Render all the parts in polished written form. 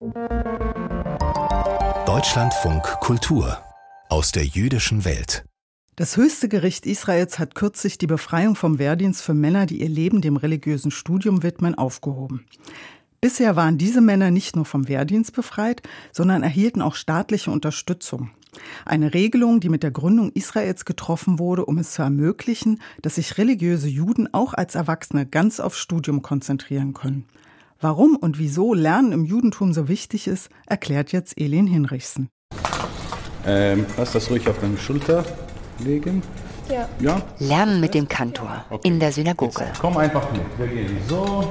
Deutschlandfunk Kultur aus der jüdischen Welt. Das höchste Gericht Israels hat kürzlich die Befreiung vom Wehrdienst für Männer, die ihr Leben dem religiösen Studium widmen, aufgehoben. Bisher waren diese Männer nicht nur vom Wehrdienst befreit, sondern erhielten auch staatliche Unterstützung. Eine Regelung, die mit der Gründung Israels getroffen wurde, um es zu ermöglichen, dass sich religiöse Juden auch als Erwachsene ganz aufs Studium konzentrieren können. Warum und wieso Lernen im Judentum so wichtig ist, erklärt jetzt Elin Hinrichsen. Lass das ruhig auf deine Schulter legen. Ja. Lernen mit dem Kantor in der Synagoge. Jetzt komm einfach mit. Wir gehen so.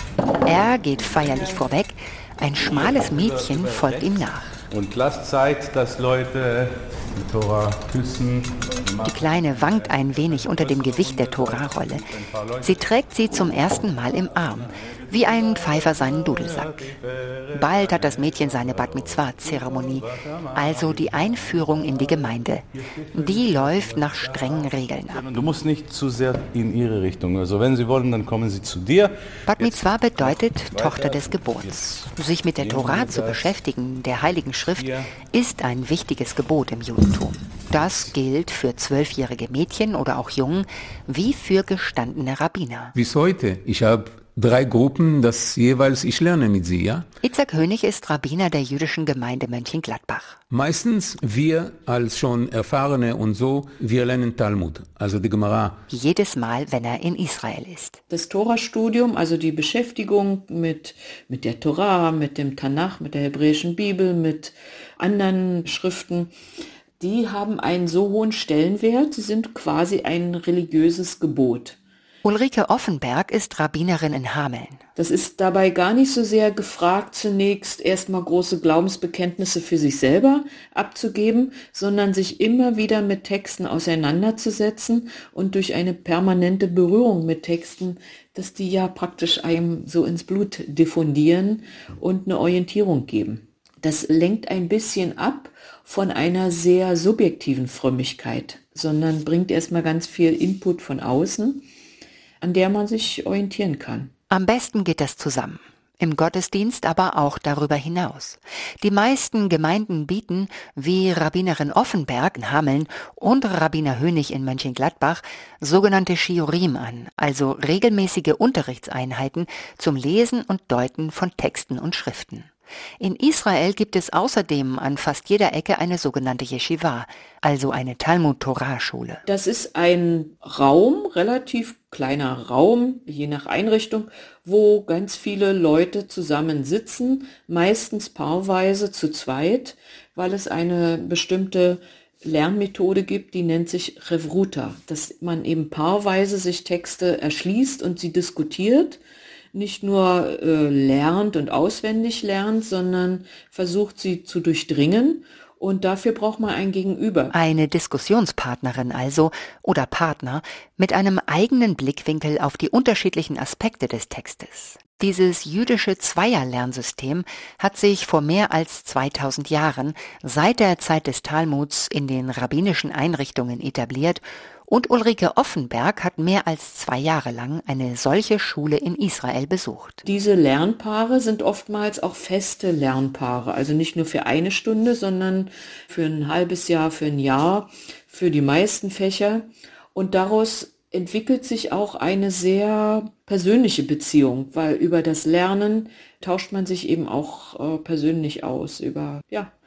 Er geht feierlich vorweg. Ein schmales Mädchen folgt ihm nach. Und lasst Zeit, dass Leute die Tora küssen. Die Kleine wankt ein wenig unter dem Gewicht der Tora-Rolle. Sie trägt sie zum ersten Mal im Arm, wie ein Pfeifer seinen Dudelsack. Bald hat das Mädchen seine Bat Mitzvah-Zeremonie, also die Einführung in die Gemeinde. Die läuft nach strengen Regeln ab. Du musst nicht zu sehr in ihre Richtung. Also wenn sie wollen, dann kommen sie zu dir. Bat Mitzvah bedeutet Tochter des Gebots. Sich mit der Tora zu beschäftigen, der Heiligen Schrift, ist ein wichtiges Gebot im Judentum. Das gilt für 12-jährige Mädchen oder auch Jungen, wie für gestandene Rabbiner. Bis heute. Ich habe 3 Gruppen, das jeweils ich lerne mit sie, ja? Itzhak Hönig ist Rabbiner der jüdischen Gemeinde Mönchengladbach. Meistens wir als schon Erfahrene und so, wir lernen Talmud, also die Gemara. Jedes Mal, wenn er in Israel ist. Das Torastudium, also die Beschäftigung mit der Tora, mit dem Tanach, mit der hebräischen Bibel, mit anderen Schriften, die haben einen so hohen Stellenwert, sie sind quasi ein religiöses Gebot. Ulrike Offenberg ist Rabbinerin in Hameln. Das ist dabei gar nicht so sehr gefragt, zunächst erstmal große Glaubensbekenntnisse für sich selber abzugeben, sondern sich immer wieder mit Texten auseinanderzusetzen und durch eine permanente Berührung mit Texten, dass die ja praktisch einem so ins Blut diffundieren und eine Orientierung geben. Das lenkt ein bisschen ab von einer sehr subjektiven Frömmigkeit, sondern bringt erstmal ganz viel Input von außen, an der man sich orientieren kann. Am besten geht das zusammen. Im Gottesdienst, aber auch darüber hinaus. Die meisten Gemeinden bieten, wie Rabbinerin Offenberg in Hameln und Rabbiner Hönig in Mönchengladbach, sogenannte Shiurim an, also regelmäßige Unterrichtseinheiten zum Lesen und Deuten von Texten und Schriften. In Israel gibt es außerdem an fast jeder Ecke eine sogenannte Yeshiva, also eine Talmud-Torah-Schule. Das ist ein Raum, relativ kleiner Raum, je nach Einrichtung, wo ganz viele Leute zusammensitzen, meistens paarweise zu zweit, weil es eine bestimmte Lernmethode gibt, die nennt sich Revruta, dass man eben paarweise sich Texte erschließt und sie diskutiert, nicht nur lernt und auswendig lernt, sondern versucht sie zu durchdringen. Und dafür braucht man ein Gegenüber. Eine Diskussionspartnerin also oder Partner mit einem eigenen Blickwinkel auf die unterschiedlichen Aspekte des Textes. Dieses jüdische Zweierlernsystem hat sich vor mehr als 2000 Jahren seit der Zeit des Talmuds in den rabbinischen Einrichtungen etabliert und Ulrike Offenberg hat mehr als 2 Jahre lang eine solche Schule in Israel besucht. Diese Lernpaare sind oftmals auch feste Lernpaare, also nicht nur für eine Stunde, sondern für ein halbes Jahr, für ein Jahr, für die meisten Fächer. Und daraus entwickelt sich auch eine sehr persönliche Beziehung, weil über das Lernen tauscht man sich eben auch persönlich aus, über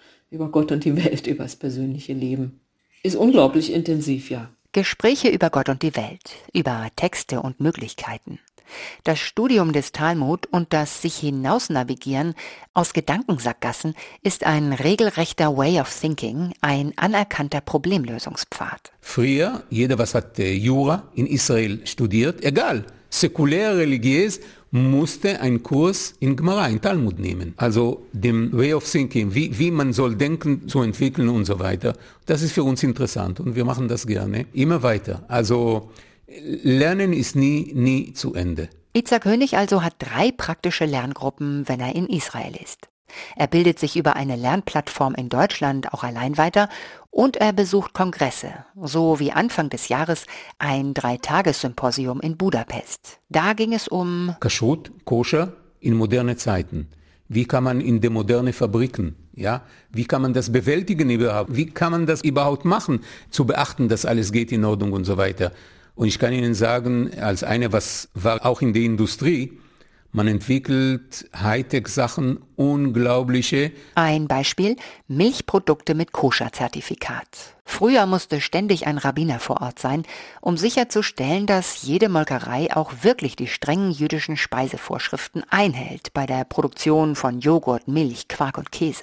Gott und die Welt, über das persönliche Leben. Ist unglaublich intensiv, ja. Gespräche über Gott und die Welt, über Texte und Möglichkeiten. Das Studium des Talmud und das sich hinausnavigieren aus Gedankensackgassen ist ein regelrechter Way of Thinking, ein anerkannter Problemlösungspfad. Früher, jeder was hat Jura in Israel studiert, egal, säkulär, religiös, musste einen Kurs in Gemara, in Talmud nehmen. Also dem Way of Thinking, wie man soll denken, zu entwickeln und so weiter. Das ist für uns interessant und wir machen das gerne. Immer weiter. Also Lernen ist nie zu Ende. Itzhak Hönig also hat 3 praktische Lerngruppen, wenn er in Israel ist. Er bildet sich über eine Lernplattform in Deutschland auch allein weiter und er besucht Kongresse, so wie Anfang des Jahres ein 3-Tages-Symposium in Budapest. Da ging es um Kashrut, Koscher in moderne Zeiten. Wie kann man in die moderne Fabriken, ja? Wie kann man das bewältigen überhaupt? Wie kann man das überhaupt machen? Zu beachten, dass alles geht in Ordnung und so weiter. Und ich kann Ihnen sagen, als eine, was war auch in der Industrie, man entwickelt Hightech-Sachen, unglaubliche. Ein Beispiel: Milchprodukte mit Koscher-Zertifikat. Früher musste ständig ein Rabbiner vor Ort sein, um sicherzustellen, dass jede Molkerei auch wirklich die strengen jüdischen Speisevorschriften einhält bei der Produktion von Joghurt, Milch, Quark und Käse.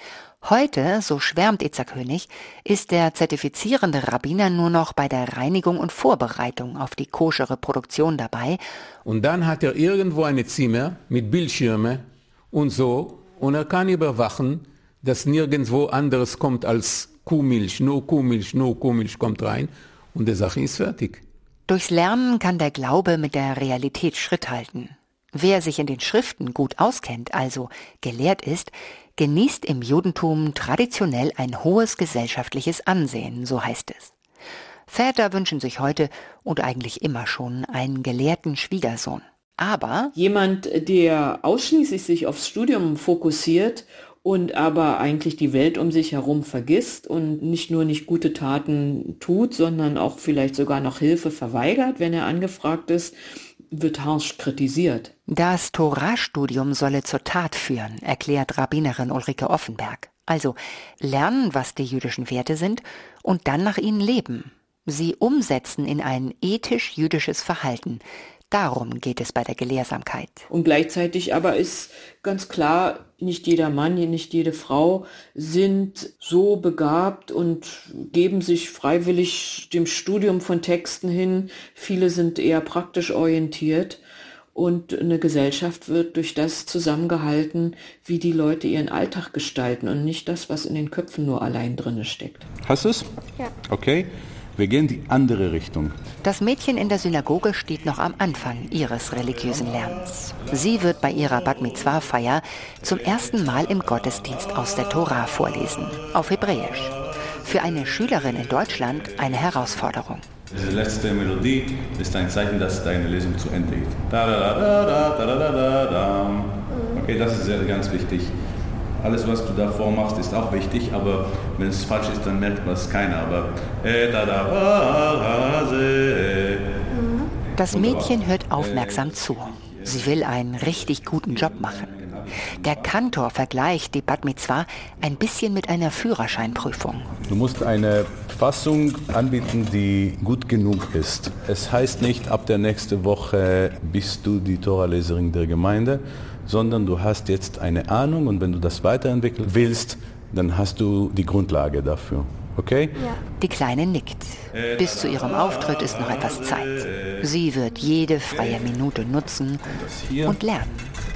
Heute, so schwärmt Itzhak Hönig, ist der zertifizierende Rabbiner nur noch bei der Reinigung und Vorbereitung auf die koschere Produktion dabei. Und dann hat er irgendwo ein Zimmer mit Bildschirmen und so, und er kann überwachen, dass nirgendwo anderes kommt als Kuhmilch, nur Kuhmilch kommt rein und die Sache ist fertig. Durchs Lernen kann der Glaube mit der Realität Schritt halten. Wer sich in den Schriften gut auskennt, also gelehrt ist, genießt im Judentum traditionell ein hohes gesellschaftliches Ansehen, so heißt es. Väter wünschen sich heute und eigentlich immer schon einen gelehrten Schwiegersohn. Aber jemand, der ausschließlich sich aufs Studium fokussiert und aber eigentlich die Welt um sich herum vergisst und nicht nur nicht gute Taten tut, sondern auch vielleicht sogar noch Hilfe verweigert, wenn er angefragt ist, wird harsch kritisiert. Das Torah-Studium solle zur Tat führen, erklärt Rabbinerin Ulrike Offenberg. Also lernen, was die jüdischen Werte sind und dann nach ihnen leben. Sie umsetzen in ein ethisch-jüdisches Verhalten. Darum geht es bei der Gelehrsamkeit. Und gleichzeitig aber ist ganz klar, nicht jeder Mann, nicht jede Frau sind so begabt und geben sich freiwillig dem Studium von Texten hin. Viele sind eher praktisch orientiert. Und eine Gesellschaft wird durch das zusammengehalten, wie die Leute ihren Alltag gestalten und nicht das, was in den Köpfen nur allein drin steckt. Hast du es? Ja. Okay. Wir gehen die andere Richtung. Das Mädchen in der Synagoge steht noch am Anfang ihres religiösen Lernens. Sie wird bei ihrer Bat Mitzvah-Feier zum ersten Mal im Gottesdienst aus der Tora vorlesen, auf Hebräisch. Für eine Schülerin in Deutschland eine Herausforderung. Diese letzte Melodie ist ein Zeichen, dass deine Lesung zu Ende geht. Okay, das ist sehr, ganz wichtig. Alles, was du davor machst, ist auch wichtig, aber wenn es falsch ist, dann merkt man es keiner. Aber das Mädchen hört aufmerksam zu. Sie will einen richtig guten Job machen. Der Kantor vergleicht die Bat Mitzvah ein bisschen mit einer Führerscheinprüfung. Du musst eine Fassung anbieten, die gut genug ist. Es heißt nicht, ab der nächsten Woche bist du die Torah-Leserin der Gemeinde, sondern du hast jetzt eine Ahnung und wenn du das weiterentwickeln willst, dann hast du die Grundlage dafür. Okay? Ja. Die Kleine nickt. Bis zu ihrem Auftritt ist noch etwas Zeit. Sie wird jede freie Minute nutzen und lernen.